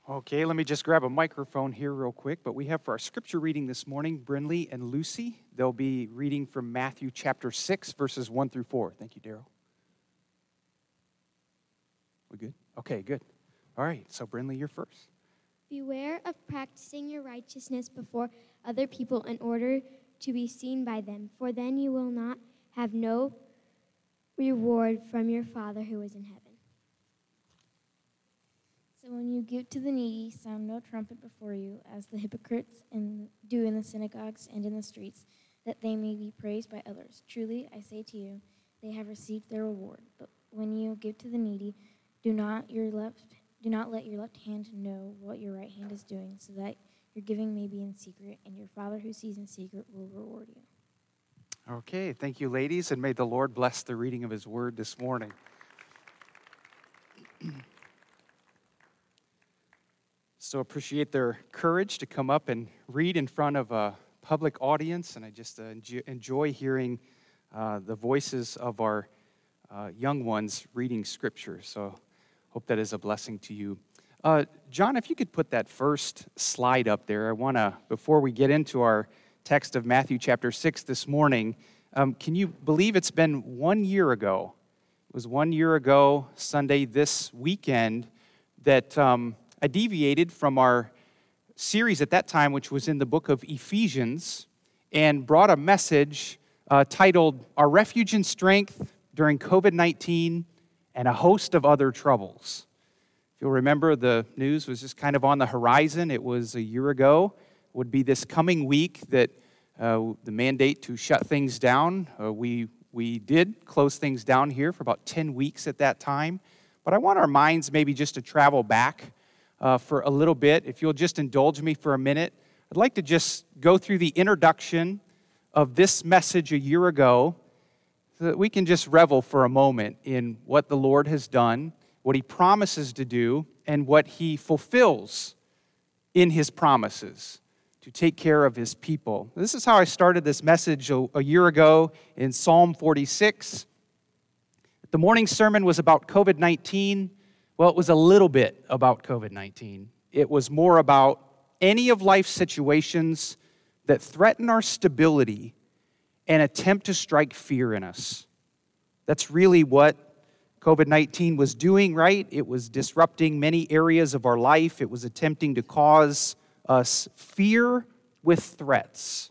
Okay, let me just grab a microphone here real quick. But we have for our scripture reading this morning, Brinley and Lucy. They'll be reading from Matthew chapter 6, verses 1 through 4. Thank you, Daryl. We good? Okay, good. All right, so Brinley, you're first. Beware of practicing your righteousness before other people in order to be seen by them, for then you will not have no reward from your Father who is in heaven. So when you give to the needy, sound no trumpet before you, as the hypocrites do in the synagogues and in the streets, that they may be praised by others. Truly, I say to you, they have received their reward. But when you give to the needy, do not let your left hand know what your right hand is doing, so that your giving may be in secret, and your Father who sees in secret will reward you. Okay, thank you, ladies, and may the Lord bless the reading of his word this morning. So appreciate their courage to come up and read in front of a public audience, and I just enjoy hearing the voices of our young ones reading Scripture. So hope that is a blessing to you. John, if you could put that first slide up there, I want to, before we get into our text of Matthew chapter 6 this morning, can you believe it's been 1 year ago? It was 1 year ago, Sunday this weekend, that I deviated from our series at that time, which was in the book of Ephesians, and brought a message titled, Our Refuge and Strength During COVID-19 and a Host of Other Troubles. If you'll remember, the news was just kind of on the horizon. It was a year ago. It would be this coming week that the mandate to shut things down. We did close things down here for about 10 weeks at that time. But I want our minds maybe just to travel back for a little bit. If you'll just indulge me for a minute, I'd like to just go through the introduction of this message a year ago so that we can just revel for a moment in what the Lord has done, what he promises to do, and what he fulfills in his promises to take care of his people. This is how I started this message a year ago in Psalm 46. The morning sermon was about COVID-19. Well, it was a little bit about COVID-19. It was more about any of life's situations that threaten our stability and attempt to strike fear in us. That's really what COVID-19 was doing, right? It was disrupting many areas of our life. It was attempting to cause us fear with threats.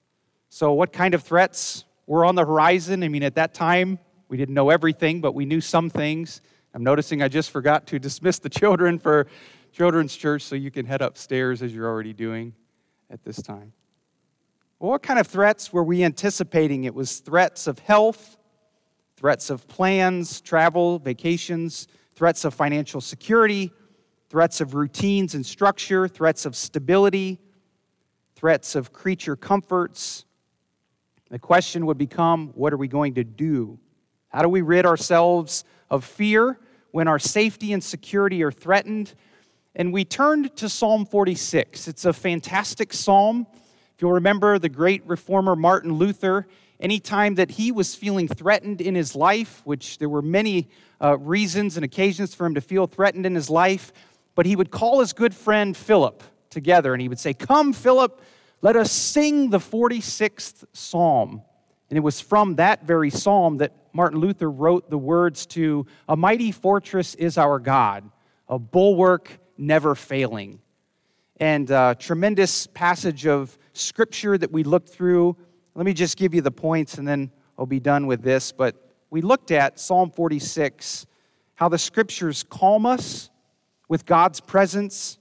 So what kind of threats were on the horizon? I mean, at that time, we didn't know everything, but we knew some things. I'm noticing I just forgot to dismiss the children for children's church, so you can head upstairs as you're already doing at this time. Well, what kind of threats were we anticipating? It was threats of health, threats of plans, travel, vacations, threats of financial security, threats of routines and structure, threats of stability, threats of creature comforts. The question would become, what are we going to do? How do we rid ourselves of fear when our safety and security are threatened? And we turned to Psalm 46. It's a fantastic psalm. If you'll remember the great reformer Martin Luther, anytime that he was feeling threatened in his life, which there were many reasons and occasions for him to feel threatened in his life, but he would call his good friend Philip together and he would say, "Come, Philip, let us sing the 46th Psalm." And it was from that very psalm that Martin Luther wrote the words to, "A mighty fortress is our God, a bulwark never failing." And a tremendous passage of Scripture that we looked through. Let me just give you the points and then I'll be done with this. But we looked at Psalm 46, how the Scriptures calm us with God's presence,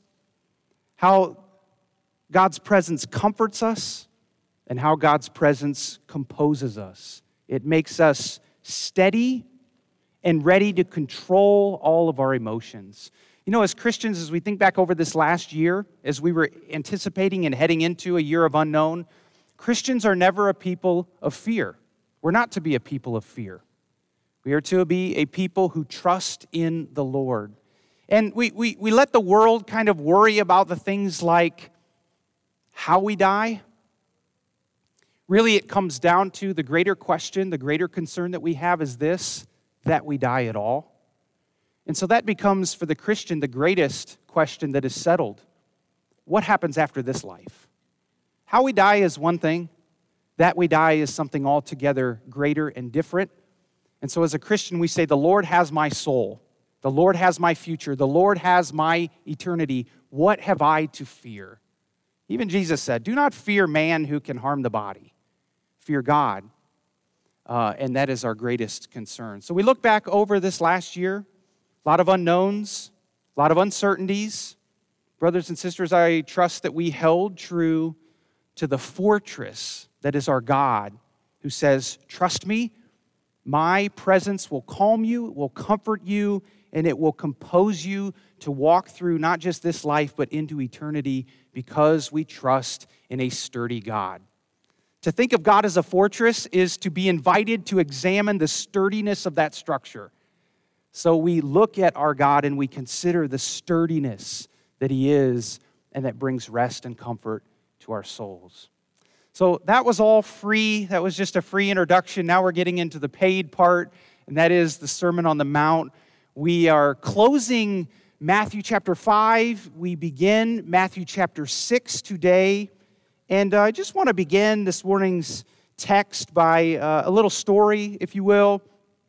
how God's presence comforts us, and how God's presence composes us. It makes us steady and ready to control all of our emotions. You know, as Christians, as we think back over this last year, as we were anticipating and heading into a year of unknown, Christians are never a people of fear. We're not to be a people of fear. We are to be a people who trust in the Lord. And we let the world kind of worry about the things like how we die. Really, it comes down to the greater question, the greater concern that we have is this, that we die at all. And so that becomes, for the Christian, the greatest question that is settled. What happens after this life? How we die is one thing. That we die is something altogether greater and different. And so as a Christian, we say, the Lord has my soul. The Lord has my future. The Lord has my eternity. What have I to fear? Even Jesus said, do not fear man who can harm the body. Fear God. And that is our greatest concern. So we look back over this last year. A lot of unknowns, a lot of uncertainties. Brothers and sisters, I trust that we held true to the fortress that is our God, who says, trust me, my presence will calm you, it will comfort you, and it will compose you to walk through not just this life, but into eternity, because we trust in a sturdy God. To think of God as a fortress is to be invited to examine the sturdiness of that structure. So we look at our God and we consider the sturdiness that He is, and that brings rest and comfort to our souls. So that was all free. That was just a free introduction. Now we're getting into the paid part, and that is the Sermon on the Mount. We are closing Matthew chapter 5. We begin Matthew chapter 6 today. And I just want to begin this morning's text by a little story, if you will.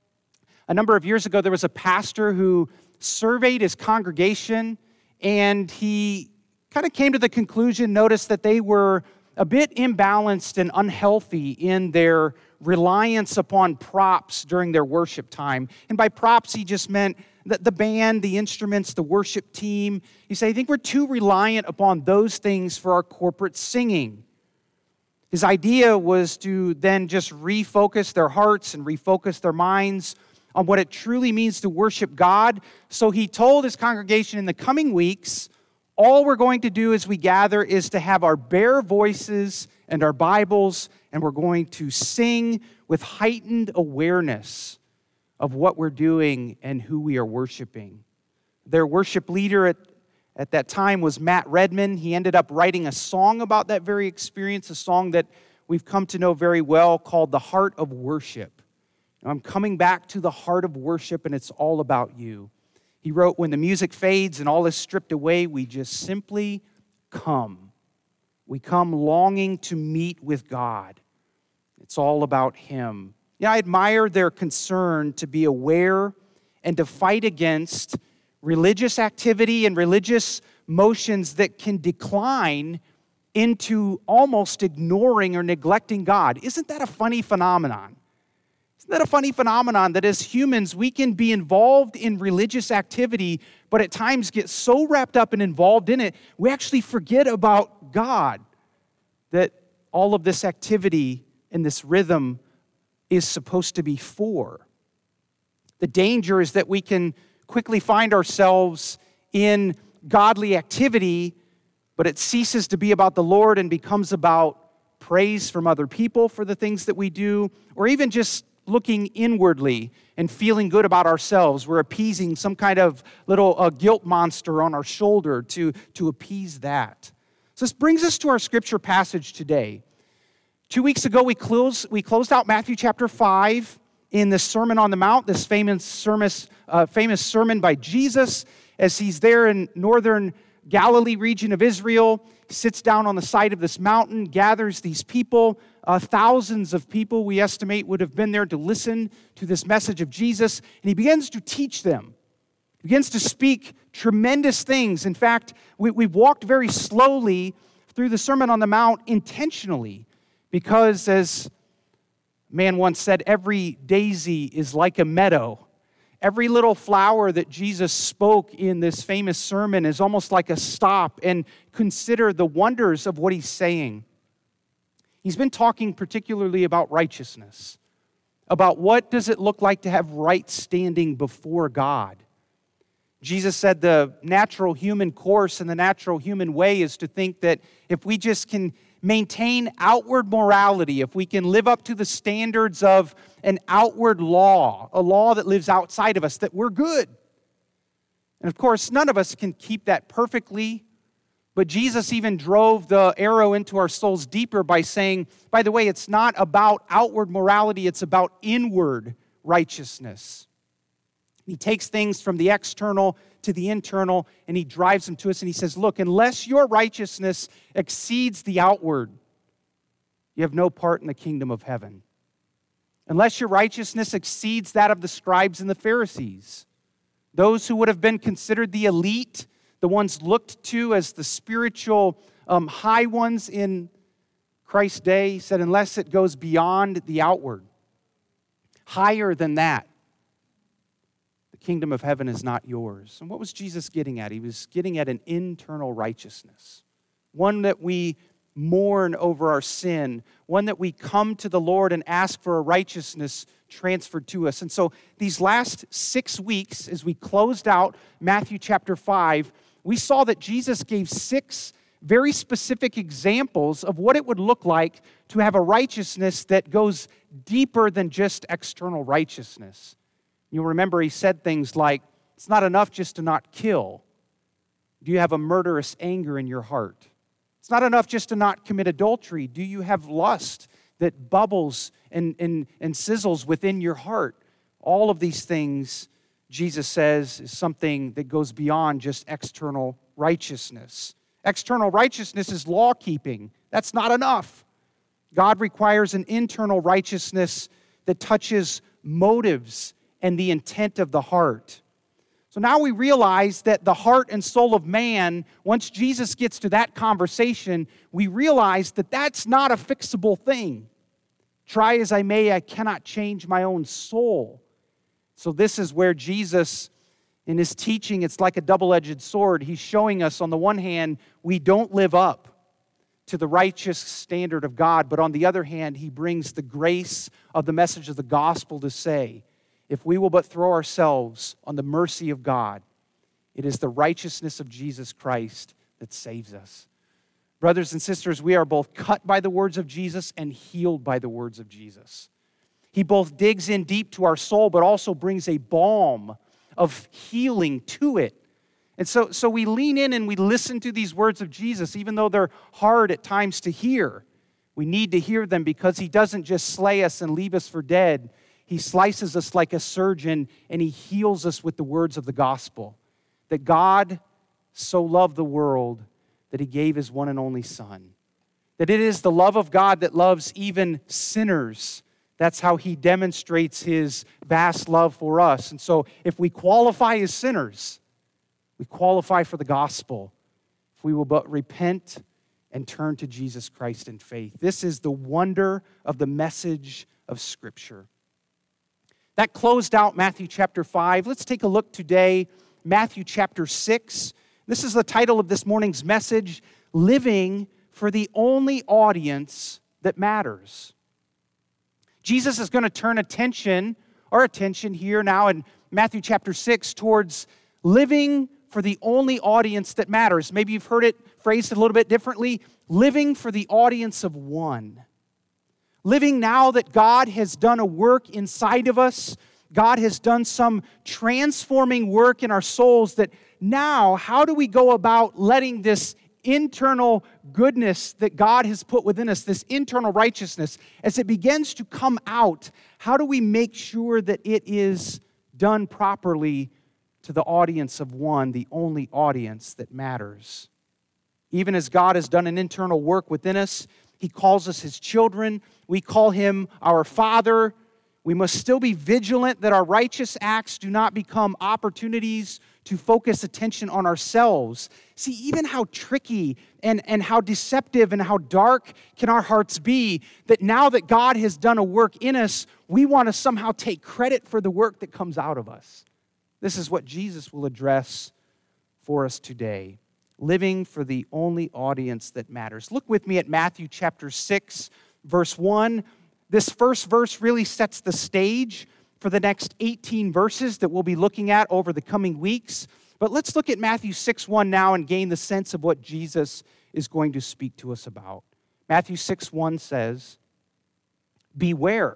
A number of years ago, there was a pastor who surveyed his congregation, and he kind of came to the conclusion, noticed that they were a bit imbalanced and unhealthy in their reliance upon props during their worship time. And by props, he just meant the band, the instruments, the worship team. He said, I think we're too reliant upon those things for our corporate singing. His idea was to then just refocus their hearts and refocus their minds on what it truly means to worship God. So he told his congregation, in the coming weeks, all we're going to do as we gather is to have our bare voices and our Bibles, and we're going to sing with heightened awareness of what we're doing and who we are worshiping. Their worship leader at that time was Matt Redman. He ended up writing a song about that very experience, a song that we've come to know very well called The Heart of Worship. Now, I'm coming back to the heart of worship, and it's all about you. He wrote, when the music fades and all is stripped away, we just simply come. We come longing to meet with God. It's all about Him. Yeah, I admire their concern to be aware and to fight against religious activity and religious motions that can decline into almost ignoring or neglecting God. Isn't that a funny phenomenon? Isn't that a funny phenomenon that as humans we can be involved in religious activity, but at times get so wrapped up and involved in it, we actually forget about God, that all of this activity and this rhythm is supposed to be for. The danger is that we can quickly find ourselves in godly activity, but it ceases to be about the Lord and becomes about praise from other people for the things that we do, or even just looking inwardly and feeling good about ourselves. We're appeasing some kind of little guilt monster on our shoulder to appease that. So this brings us to our scripture passage today. 2 weeks ago, we closed out Matthew chapter 5 in the Sermon on the Mount, this famous sermon by Jesus as He's there in northern Galilee region of Israel. He sits down on the side of this mountain, gathers these people. Thousands of people, we estimate, would have been there to listen to this message of Jesus. And He begins to teach them. He begins to speak tremendous things. In fact, we've walked very slowly through the Sermon on the Mount intentionally, because as a man once said, every daisy is like a meadow. Every little flower that Jesus spoke in this famous sermon is almost like a stop and consider the wonders of what He's saying. He's been talking particularly about righteousness, about what does it look like to have right standing before God. Jesus said the natural human course and the natural human way is to think that if we just can maintain outward morality, if we can live up to the standards of an outward law, a law that lives outside of us, that we're good. And of course, none of us can keep that perfectly, but Jesus even drove the arrow into our souls deeper by saying, by the way, it's not about outward morality, it's about inward righteousness. He takes things from the external to the internal, and he drives them to us, and he says, look, unless your righteousness exceeds the outward, you have no part in the kingdom of heaven. Unless your righteousness exceeds that of the scribes and the Pharisees, those who would have been considered the elite, the ones looked to as the spiritual high ones in Christ's day, he said, unless it goes beyond the outward, higher than that, the kingdom of heaven is not yours. And what was Jesus getting at? He was getting at an internal righteousness, one that we mourn over our sin, one that we come to the Lord and ask for a righteousness transferred to us. And so these last 6 weeks, as we closed out Matthew chapter 5, we saw that Jesus gave 6 very specific examples of what it would look like to have a righteousness that goes deeper than just external righteousness. You'll remember he said things like, it's not enough just to not kill. Do you have a murderous anger in your heart? It's not enough just to not commit adultery. Do you have lust that bubbles and sizzles within your heart? All of these things, Jesus says, is something that goes beyond just external righteousness. External righteousness is law-keeping. That's not enough. God requires an internal righteousness that touches motives and the intent of the heart. So now we realize that the heart and soul of man, once Jesus gets to that conversation, we realize that that's not a fixable thing. Try as I may, I cannot change my own soul. So this is where Jesus, in his teaching, it's like a double-edged sword. He's showing us, on the one hand, we don't live up to the righteous standard of God, but on the other hand, he brings the grace of the message of the gospel to say, if we will but throw ourselves on the mercy of God, it is the righteousness of Jesus Christ that saves us. Brothers and sisters, we are both cut by the words of Jesus and healed by the words of Jesus. He both digs in deep to our soul, but also brings a balm of healing to it. And so we lean in and we listen to these words of Jesus, even though they're hard at times to hear. We need to hear them because he doesn't just slay us and leave us for dead. He slices us like a surgeon, and he heals us with the words of the gospel. That God so loved the world that he gave his one and only Son. That it is the love of God that loves even sinners. That's how he demonstrates his vast love for us. And so if we qualify as sinners, we qualify for the gospel. If we will but repent and turn to Jesus Christ in faith. This is the wonder of the message of Scripture. That closed out Matthew chapter 5. Let's take a look today, Matthew chapter 6. This is the title of this morning's message, Living for the Only Audience That Matters. Jesus is going to turn our attention here now in Matthew chapter 6 towards living for the only audience that matters. Maybe you've heard it phrased a little bit differently, living for the audience of one. Living now that God has done a work inside of us. God has done some transforming work in our souls that now, how do we go about letting this internal goodness that God has put within us, this internal righteousness, as it begins to come out, how do we make sure that it is done properly to the audience of one, the only audience that matters? Even as God has done an internal work within us, he calls us his children. We call him our Father. We must still be vigilant that our righteous acts do not become opportunities to focus attention on ourselves. See, even how tricky and how deceptive and how dark can our hearts be, that now that God has done a work in us, we want to somehow take credit for the work that comes out of us. This is what Jesus will address for us today. Living for the only audience that matters. Look with me at Matthew chapter 6, verse 1. This first verse really sets the stage for the next 18 verses that we'll be looking at over the coming weeks. But let's look at Matthew 6:1 now and gain the sense of what Jesus is going to speak to us about. Matthew 6:1 says, "Beware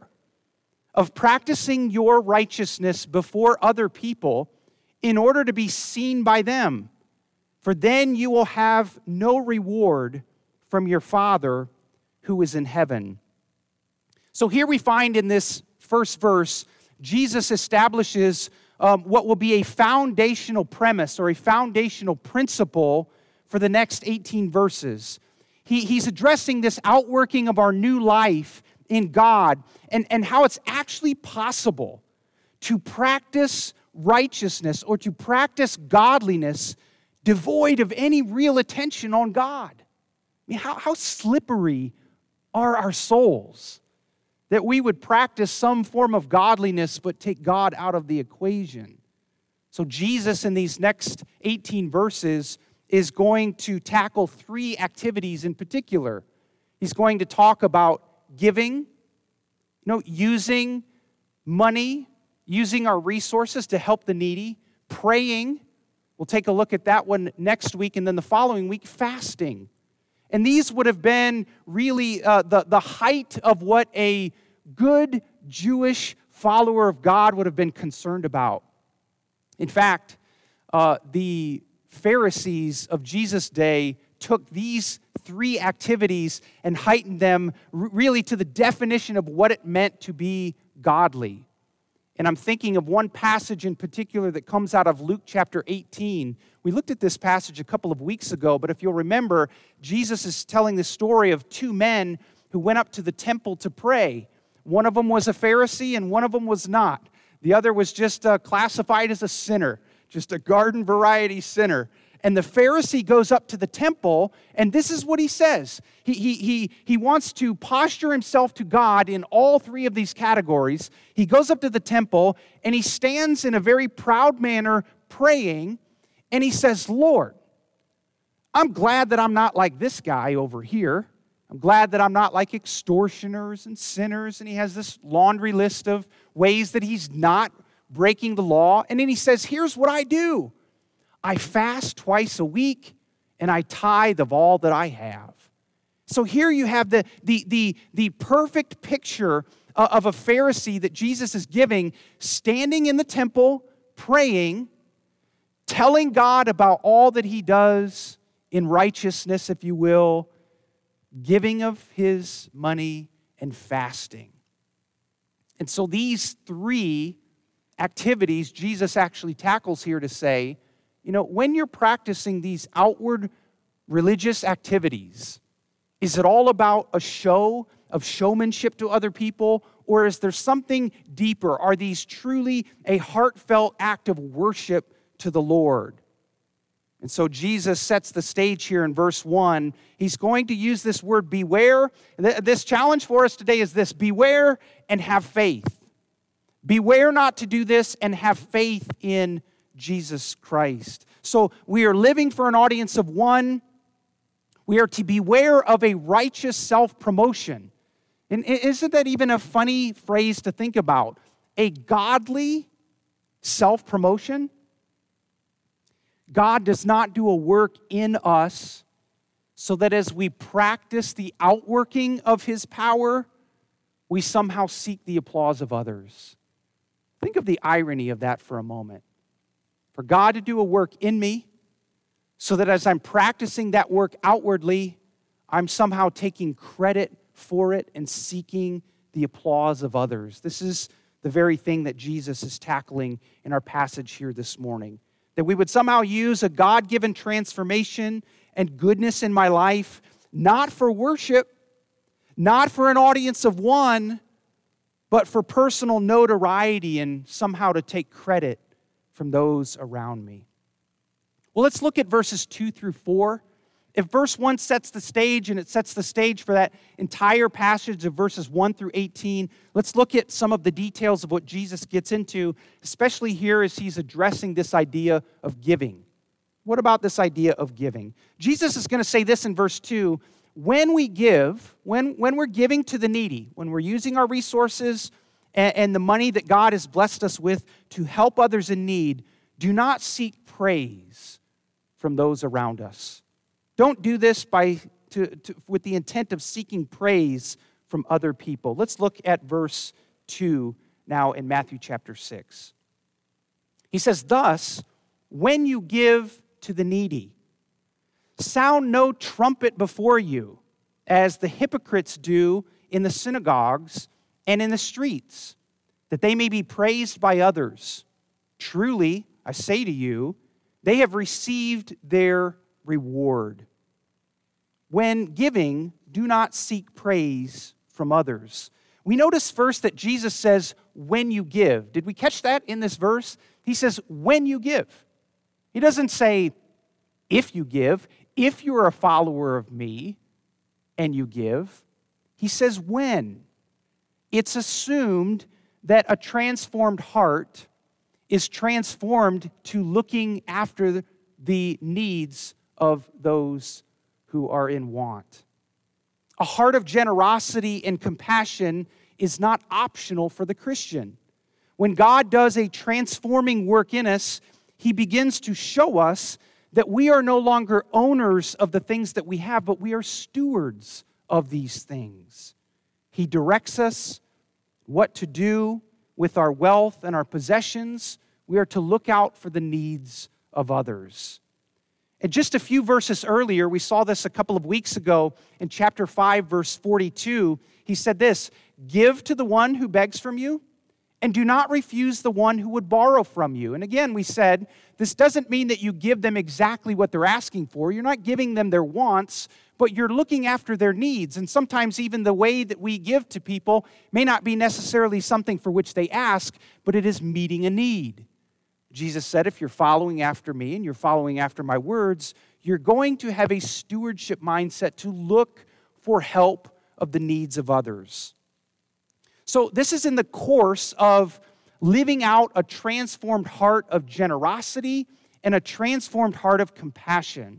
of practicing your righteousness before other people in order to be seen by them. For then you will have no reward from your Father who is in heaven." So here we find in this first verse, Jesus establishes what will be a foundational premise or a foundational principle for the next 18 verses. He's addressing this outworking of our new life in God and how it's actually possible to practice righteousness or to practice godliness devoid of any real attention on God. I mean, how slippery are our souls that we would practice some form of godliness but take God out of the equation. So Jesus in these next 18 verses is going to tackle 3 activities in particular. He's going to talk about giving, using money, using our resources to help the needy, praying. We'll take a look at that one next week, and then the following week, fasting. And these would have been really the height of what a good Jewish follower of God would have been concerned about. In fact, the Pharisees of Jesus' day took these 3 activities and heightened them really to the definition of what it meant to be godly. And I'm thinking of one passage in particular that comes out of Luke chapter 18. We looked at this passage a couple of weeks ago, but if you'll remember, Jesus is telling the story of 2 men who went up to the temple to pray. One of them was a Pharisee and one of them was not. The other was just classified as a sinner, just a garden variety sinner. And the Pharisee goes up to the temple, and this is what he says. He wants to posture himself to God in all 3 of these categories. He goes up to the temple, and he stands in a very proud manner praying, and he says, Lord, I'm glad that I'm not like this guy over here. I'm glad that I'm not like extortioners and sinners. And he has this laundry list of ways that he's not breaking the law. And then he says, here's what I do. I fast twice a week, and I tithe of all that I have. So here you have the perfect picture of a Pharisee that Jesus is giving, standing in the temple, praying, telling God about all that he does in righteousness, if you will, giving of his money, and fasting. And so these 3 activities Jesus actually tackles here to say, when you're practicing these outward religious activities, is it all about a show of showmanship to other people, or is there something deeper? Are these truly a heartfelt act of worship to the Lord? And so Jesus sets the stage here in verse 1. He's going to use this word beware. This challenge for us today is this: beware and have faith. Beware not to do this and have faith in Jesus Christ. So we are living for an audience of 1. We are to beware of a righteous self-promotion. And isn't that even a funny phrase to think about? A godly self-promotion? God does not do a work in us so that as we practice the outworking of his power, we somehow seek the applause of others. Think of the irony of that for a moment. For God to do a work in me so that as I'm practicing that work outwardly, I'm somehow taking credit for it and seeking the applause of others. This is the very thing that Jesus is tackling in our passage here this morning. That we would somehow use a God-given transformation and goodness in my life, not for worship, not for an audience of 1, but for personal notoriety and somehow to take credit from those around me. Well, let's look at verses 2 through 4. If verse 1 sets the stage, and it sets the stage for that entire passage of verses 1 through 18, let's look at some of the details of what Jesus gets into, especially here as he's addressing this idea of giving. What about this idea of giving? Jesus is going to say this in verse 2. When we give, when we're giving to the needy, when we're using our resources and the money that God has blessed us with to help others in need, do not seek praise from those around us. Don't do this with the intent of seeking praise from other people. Let's look at verse 2 now in Matthew chapter 6. He says, thus, when you give to the needy, sound no trumpet before you, as the hypocrites do in the synagogues and in the streets, that they may be praised by others. Truly, I say to you, they have received their reward. When giving, do not seek praise from others. We notice first that Jesus says, when you give. Did we catch that in this verse? He says, when you give. He doesn't say, if you give, if you're a follower of me and you give. He says, when. It's assumed that a transformed heart is transformed to looking after the needs of those who are in want. A heart of generosity and compassion is not optional for the Christian. When God does a transforming work in us, He begins to show us that we are no longer owners of the things that we have, but we are stewards of these things. He directs us what to do with our wealth and our possessions. We are to look out for the needs of others. And just a few verses earlier, we saw this a couple of weeks ago in chapter 5, verse 42. He said this, give to the one who begs from you, and do not refuse the one who would borrow from you. And again, we said, this doesn't mean that you give them exactly what they're asking for. You're not giving them their wants, but you're looking after their needs. And sometimes even the way that we give to people may not be necessarily something for which they ask, but it is meeting a need. Jesus said, if you're following after me and you're following after my words, you're going to have a stewardship mindset to look for help of the needs of others. So this is in the course of living out a transformed heart of generosity and a transformed heart of compassion.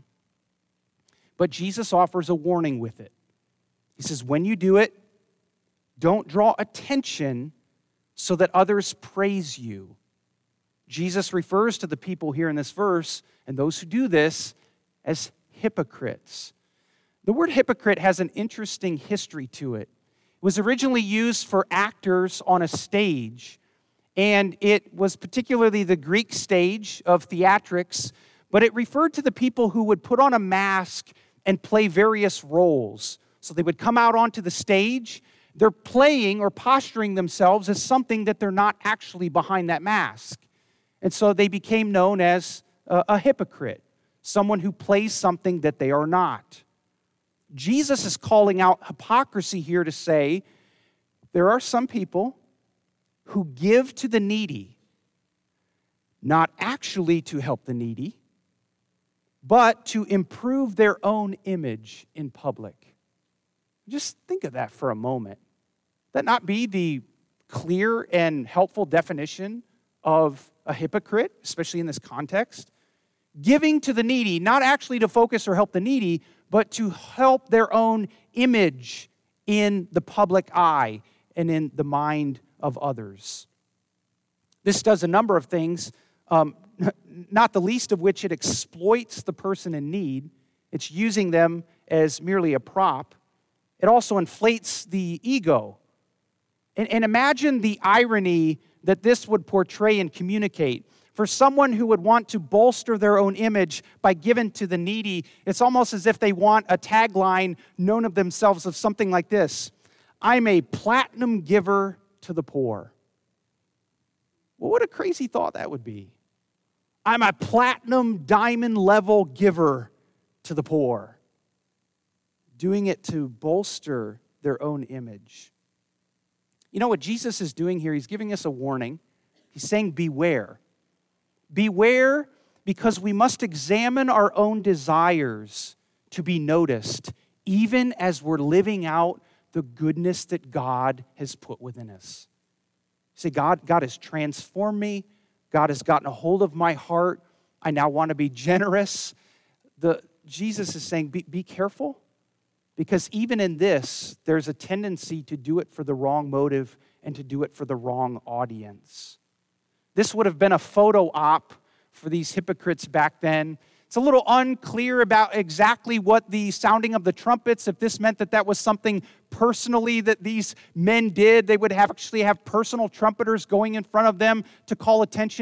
But Jesus offers a warning with it. He says, when you do it, don't draw attention so that others praise you. Jesus refers to the people here in this verse and those who do this as hypocrites. The word hypocrite has an interesting history to it. It was originally used for actors on a stage, and it was particularly the Greek stage of theatrics, but it referred to the people who would put on a mask and play various roles. So they would come out onto the stage, they're playing or posturing themselves as something that they're not actually behind that mask. And so they became known as a hypocrite, someone who plays something that they are not. Jesus is calling out hypocrisy here to say there are some people who give to the needy, not actually to help the needy, but to improve their own image in public. Just think of that for a moment. That not be the clear and helpful definition of a hypocrite, especially in this context? Giving to the needy, not actually to focus or help the needy, but to help their own image in the public eye and in the mind of others. This does a number of things, not the least of which it exploits the person in need. It's using them as merely a prop. It also inflates the ego. And imagine the irony that this would portray and communicate. For someone who would want to bolster their own image by giving to the needy, it's almost as if they want a tagline known of themselves of something like this: I'm a platinum giver to the poor. Well, what a crazy thought that would be. I'm a platinum diamond level giver to the poor. Doing it to bolster their own image. You know what Jesus is doing here? He's giving us a warning. He's saying, beware. Beware, because we must examine our own desires to be noticed, even as we're living out the goodness that God has put within us. See, God has transformed me. God has gotten a hold of my heart. I now want to be generous. Jesus is saying, be careful. Because even in this, there's a tendency to do it for the wrong motive and to do it for the wrong audience. This would have been a photo op for these hypocrites back then. It's a little unclear about exactly what the sounding of the trumpets, if this meant that that was something personally that these men did. They would actually have personal trumpeters going in front of them to call attention,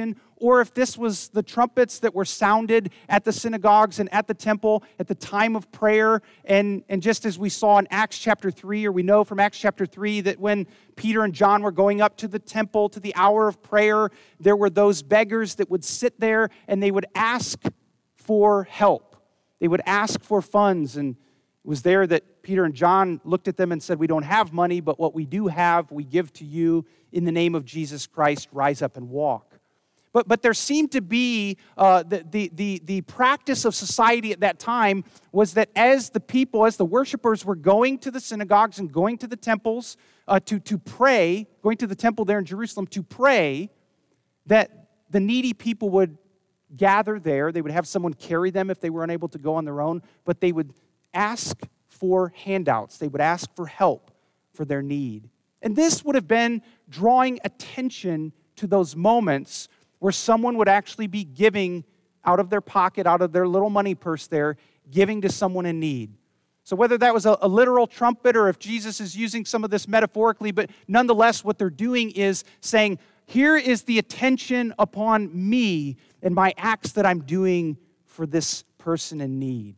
or if this was the trumpets that were sounded at the synagogues and at the temple at the time of prayer. And just as we saw in Acts chapter 3, or we know from Acts chapter 3 that when Peter and John were going up to the temple to the hour of prayer, there were those beggars that would sit there and they would ask for help. They would ask for funds, and it was there that Peter and John looked at them and said, "We don't have money, but what we do have, we give to you. In the name of Jesus Christ, rise up and walk." But there seemed to be the practice of society at that time was that as the people, as the worshipers were going to the synagogues and going to the temples to pray, going to the temple there in Jerusalem to pray, that the needy people would gather there. They would have someone carry them if they were unable to go on their own, but they would ask for handouts. They would ask for help for their need. And this would have been drawing attention to those moments where someone would actually be giving out of their pocket, out of their little money purse there, giving to someone in need. So whether that was a literal trumpet or if Jesus is using some of this metaphorically, but nonetheless what they're doing is saying, here is the attention upon me and my acts that I'm doing for this person in need.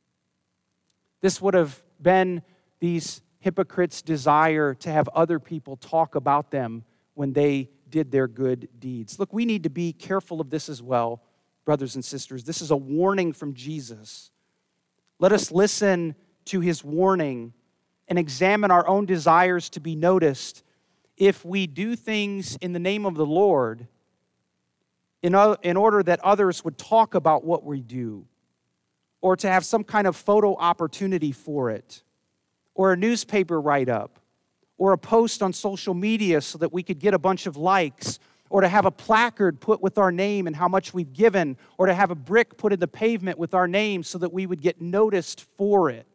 This would have been these hypocrites' desire to have other people talk about them when they did their good deeds. Look, we need to be careful of this as well, brothers and sisters. This is a warning from Jesus. Let us listen to his warning and examine our own desires to be noticed if we do things in the name of the Lord in order that others would talk about what we do, or to have some kind of photo opportunity for it, or a newspaper write-up, or a post on social media so that we could get a bunch of likes, or to have a placard put with our name and how much we've given, or to have a brick put in the pavement with our name so that we would get noticed for it.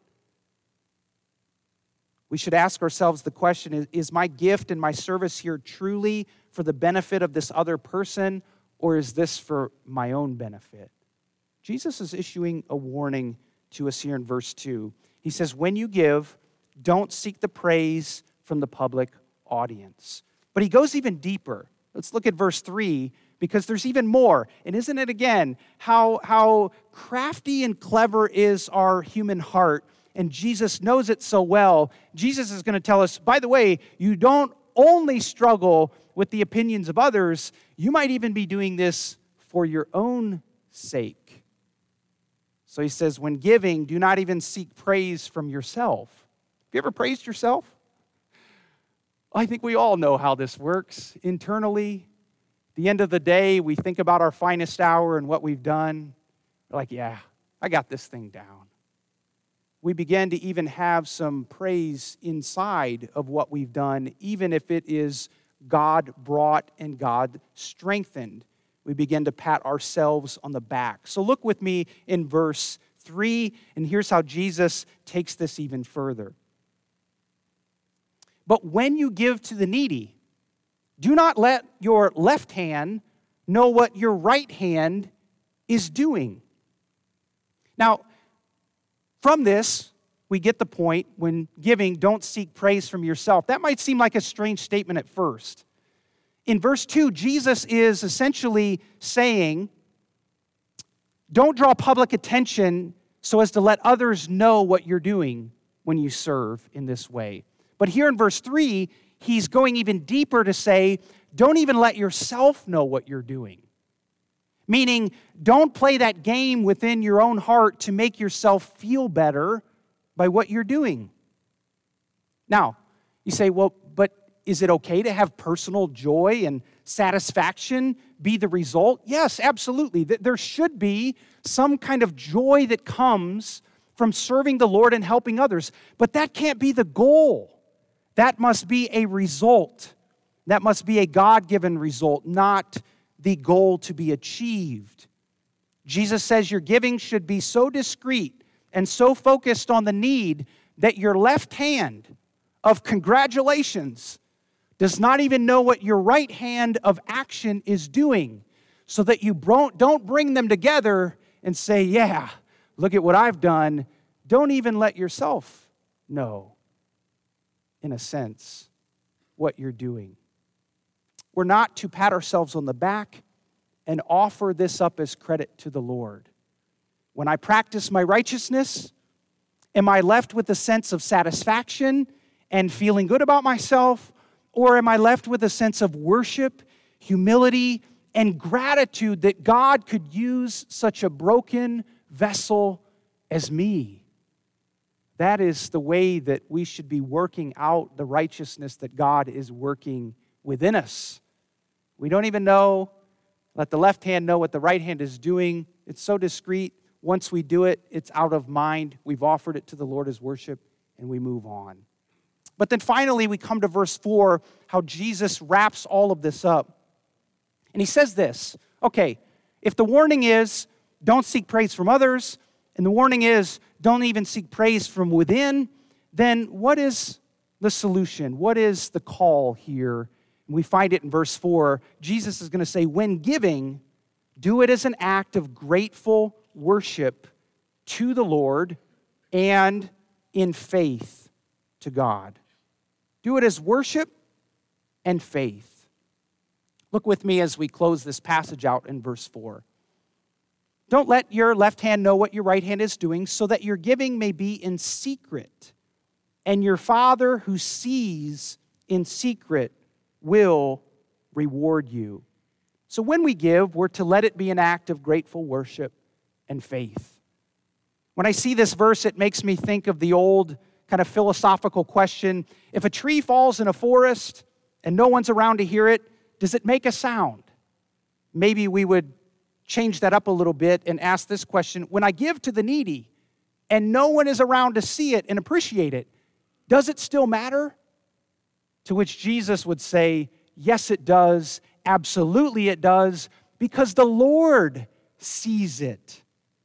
We should ask ourselves the question, is my gift and my service here truly for the benefit of this other person, or is this for my own benefit? Jesus is issuing a warning to us here in verse 2. He says, when you give, don't seek the praise from the public audience. But he goes even deeper. Let's look at verse 3, because there's even more. And isn't it, again, how crafty and clever is our human heart, and Jesus knows it so well. Jesus is going to tell us, by the way, you don't only struggle with the opinions of others, you might even be doing this for your own sake. So he says, when giving, do not even seek praise from yourself. Have you ever praised yourself? I think we all know how this works internally. At the end of the day, we think about our finest hour and what we've done. We're like, yeah, I got this thing down. We begin to even have some praise inside of what we've done, even if it is God brought and God strengthened. We begin to pat ourselves on the back. So look with me in verse 3, and here's how Jesus takes this even further. But when you give to the needy, do not let your left hand know what your right hand is doing. Now, from this, we get the point, when giving, don't seek praise from yourself. That might seem like a strange statement at first. In verse 2, Jesus is essentially saying, don't draw public attention so as to let others know what you're doing when you serve in this way. But here in verse 3, he's going even deeper to say, don't even let yourself know what you're doing. Meaning, don't play that game within your own heart to make yourself feel better by what you're doing. Now, you say, well, but is it okay to have personal joy and satisfaction be the result? Yes, absolutely. There should be some kind of joy that comes from serving the Lord and helping others. But that can't be the goal. That must be a result. That must be a God-given result, not the goal to be achieved. Jesus says your giving should be so discreet and so focused on the need that your left hand of congratulations does not even know what your right hand of action is doing, so that you don't bring them together and say, yeah, look at what I've done. Don't even let yourself know, in a sense, what you're doing. We're not to pat ourselves on the back and offer this up as credit to the Lord. When I practice my righteousness, am I left with a sense of satisfaction and feeling good about myself? Or am I left with a sense of worship, humility, and gratitude that God could use such a broken vessel as me? That is the way that we should be working out the righteousness that God is working within us. We don't even know. Let the left hand know what the right hand is doing. It's so discreet. Once we do it, it's out of mind. We've offered it to the Lord as worship, and we move on. But then finally, we come to verse 4, how Jesus wraps all of this up. And he says this, okay, if the warning is, don't seek praise from others, and the warning is, don't even seek praise from within, then what is the solution? What is the call here? And we find it in verse 4. Jesus is going to say, when giving, do it as an act of grateful worship to the Lord and in faith to God. Do it as worship and faith. Look with me as we close this passage out in verse 4. Don't let your left hand know what your right hand is doing, so that your giving may be in secret, and your Father who sees in secret will reward you. So when we give, we're to let it be an act of grateful worship and faith. When I see this verse, it makes me think of the old kind of philosophical question. If a tree falls in a forest and no one's around to hear it, does it make a sound? Maybe we would change that up a little bit and ask this question. When I give to the needy and no one is around to see it and appreciate it, does it still matter? To which Jesus would say, yes, it does. Absolutely it does, because the Lord sees it.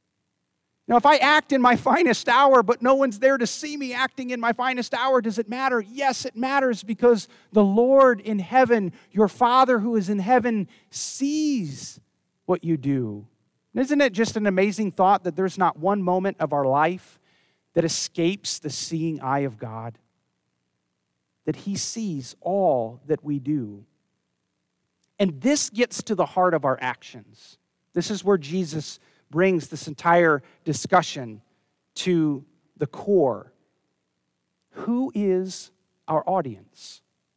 Now, if I act in my finest hour, but no one's there to see me acting in my finest hour, does it matter? Yes, it matters, because the Lord in heaven, your Father who is in heaven, sees what you do. And isn't it just an amazing thought that there's not one moment of our life that escapes the seeing eye of God? That He sees all that we do. And this gets to the heart of our actions. This is where Jesus brings this entire discussion to the core. Who is our audience?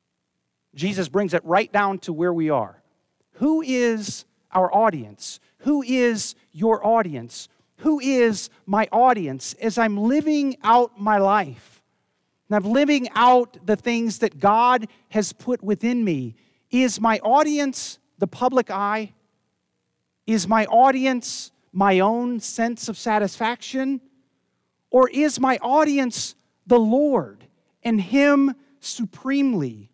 Jesus brings it right down to where we are. Who is our audience? Who is your audience? Who is my audience as I'm living out my life? And I'm living out the things that God has put within me. Is my audience the public eye? Is my audience my own sense of satisfaction? Or is my audience the Lord and Him supremely?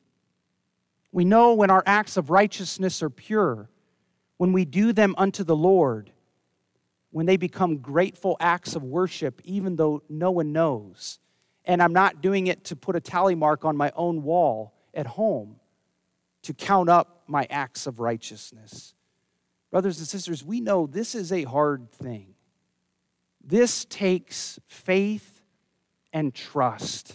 We know when our acts of righteousness are pure, when we do them unto the Lord, when they become grateful acts of worship, even though no one knows. And I'm not doing it to put a tally mark on my own wall at home, to count up my acts of righteousness. Brothers and sisters, we know this is a hard thing. This takes faith and trust.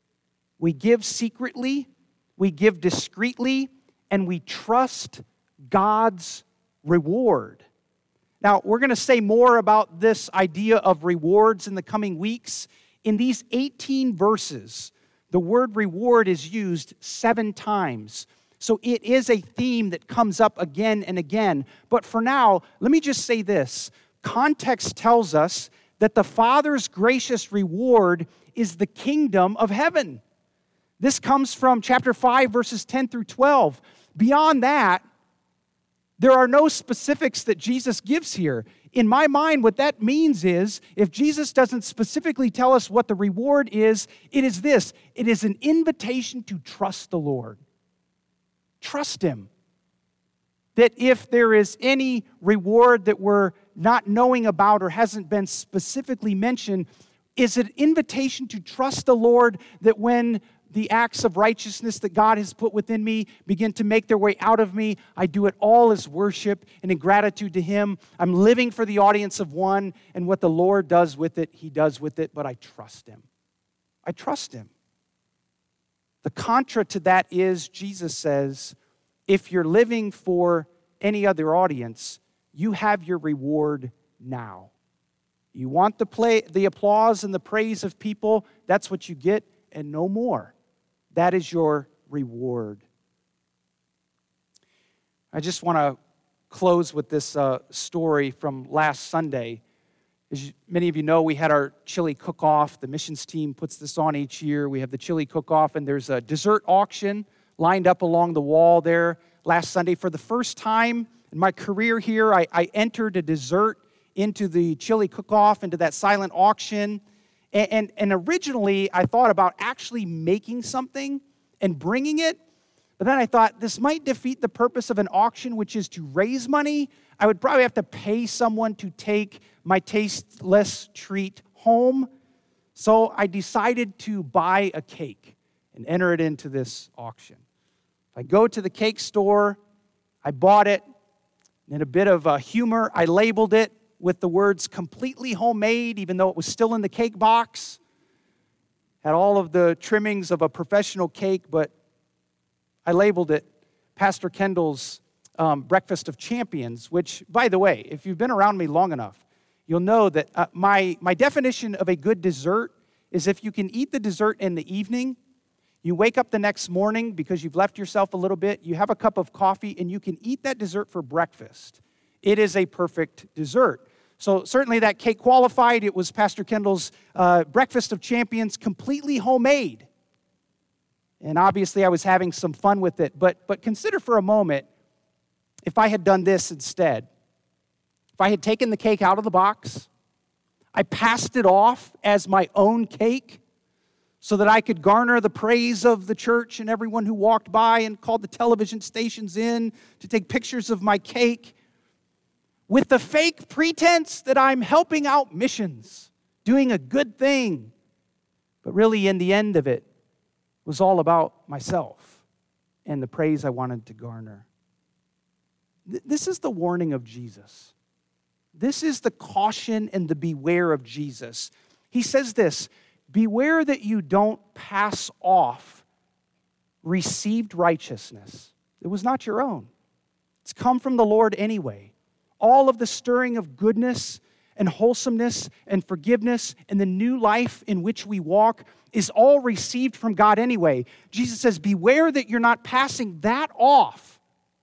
We give secretly, we give discreetly, and we trust God's reward. Now, we're going to say more about this idea of rewards in the coming weeks. In these 18 verses, the word reward is used 7 times. So it is a theme that comes up again and again. But for now, let me just say this. Context tells us that the Father's gracious reward is the kingdom of heaven. This comes from chapter 5, verses 10 through 12. Beyond that, there are no specifics that Jesus gives here. In my mind, what that means is, if Jesus doesn't specifically tell us what the reward is, it is this. It is an invitation to trust the Lord. Trust Him. That if there is any reward that we're not knowing about or hasn't been specifically mentioned, is an invitation to trust the Lord, that when the acts of righteousness that God has put within me begin to make their way out of me, I do it all as worship and in gratitude to Him. I'm living for the audience of one, and what the Lord does with it, He does with it, but I trust Him. I trust Him. The contra to that is, Jesus says, if you're living for any other audience, you have your reward now. You want the applause and the praise of people, that's what you get, and no more. That is your reward. I just want to close with this story from last Sunday. As many of you know, we had our chili cook-off. The missions team puts this on each year. We have the chili cook-off, and there's a dessert auction lined up along the wall there last Sunday. For the first time in my career here, I entered a dessert into the chili cook-off, into that silent auction. And originally, I thought about actually making something and bringing it. But then I thought, this might defeat the purpose of an auction, which is to raise money. I would probably have to pay someone to take my tasteless treat home. So I decided to buy a cake and enter it into this auction. I go to the cake store, I bought it. In a bit of humor, I labeled it with the words completely homemade, even though it was still in the cake box. Had all of the trimmings of a professional cake, but I labeled it Pastor Kendall's Breakfast of Champions, which, by the way, if you've been around me long enough, you'll know that my definition of a good dessert is if you can eat the dessert in the evening, you wake up the next morning because you've left yourself a little bit, you have a cup of coffee, and you can eat that dessert for breakfast. It is a perfect dessert. So certainly that cake qualified. It was Pastor Kendall's Breakfast of Champions, completely homemade. And obviously I was having some fun with it. But consider for a moment if I had done this instead. If I had taken the cake out of the box, I passed it off as my own cake so that I could garner the praise of the church and everyone who walked by, and called the television stations in to take pictures of my cake, with the fake pretense that I'm helping out missions, doing a good thing. But really, in the end of it, was all about myself and the praise I wanted to garner. This is the warning of Jesus. This is the caution and the beware of Jesus. He says this, beware that you don't pass off received righteousness. It was not your own. It's come from the Lord anyway. All of the stirring of goodness and wholesomeness and forgiveness and the new life in which we walk is all received from God anyway. Jesus says, beware that you're not passing that off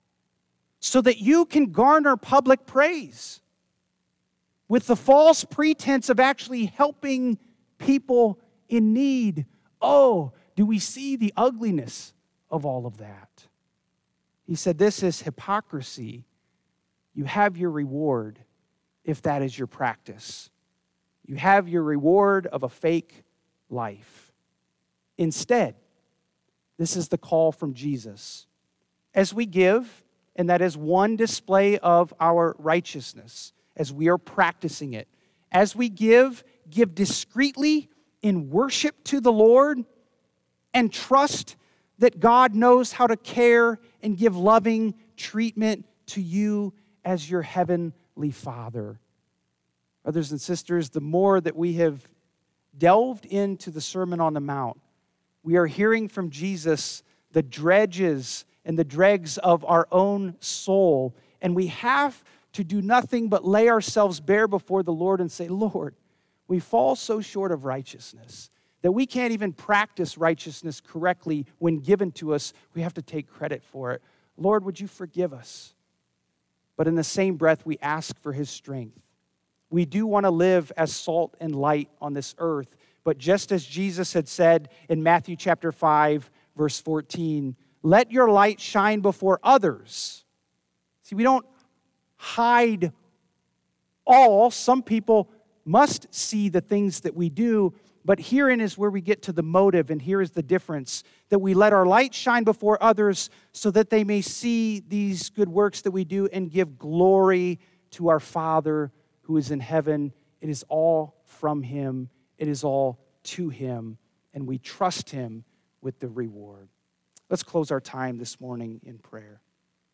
so that you can garner public praise with the false pretense of actually helping people in need. Oh, do we see the ugliness of all of that? He said, this is hypocrisy. You have your reward if that is your practice. You have your reward of a fake life. Instead, this is the call from Jesus. As we give, and that is one display of our righteousness, as we are practicing it. As we give discreetly in worship to the Lord, and trust that God knows how to care and give loving treatment to you as your heavenly Father. Brothers and sisters, the more that we have delved into the Sermon on the Mount, we are hearing from Jesus the dredges and the dregs of our own soul, and we have to do nothing but lay ourselves bare before the Lord and say, Lord, we fall so short of righteousness that we can't even practice righteousness correctly when given to us. We have to take credit for it. Lord, would you forgive us? But in the same breath, we ask for his strength. We do want to live as salt and light on this earth. But just as Jesus had said in Matthew chapter 5, verse 14, let your light shine before others. See, we don't hide all. Some people must see the things that we do, but herein is where we get to the motive, and here is the difference, that we let our light shine before others so that they may see these good works that we do and give glory to our Father who is in heaven. It is all from him. It is all to him, and we trust him with the reward. Let's close our time this morning in prayer.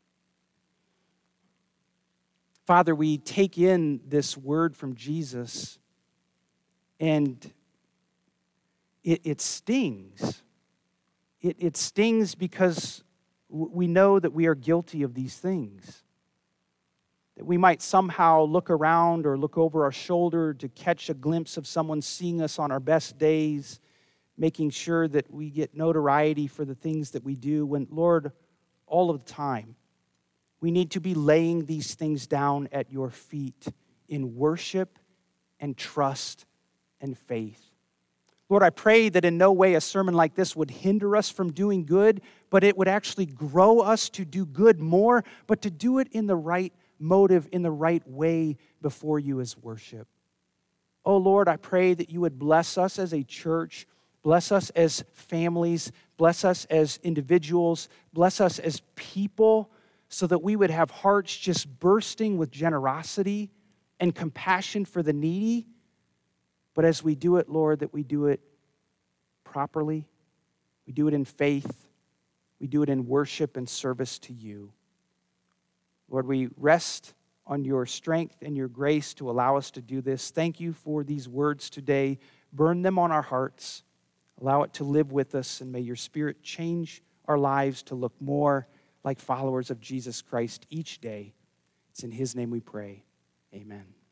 Father, we take in this word from Jesus, and it stings. It stings because we know that we are guilty of these things. that we might somehow look around or look over our shoulder to catch a glimpse of someone seeing us on our best days, making sure that we get notoriety for the things that we do, when, Lord, all of the time, we need to be laying these things down at your feet in worship and trust and faith. Lord, I pray that in no way a sermon like this would hinder us from doing good, but it would actually grow us to do good more, but to do it in the right motive, in the right way before you as worship. Oh Lord, I pray that you would bless us as a church, bless us as families, bless us as individuals, bless us as people, so that we would have hearts just bursting with generosity and compassion for the needy. But as we do it, Lord, that we do it properly, we do it in faith, we do it in worship and service to you. Lord, we rest on your strength and your grace to allow us to do this. Thank you for these words today. Burn them on our hearts. Allow it to live with us, and may your Spirit change our lives to look more like followers of Jesus Christ each day. It's in his name we pray. Amen.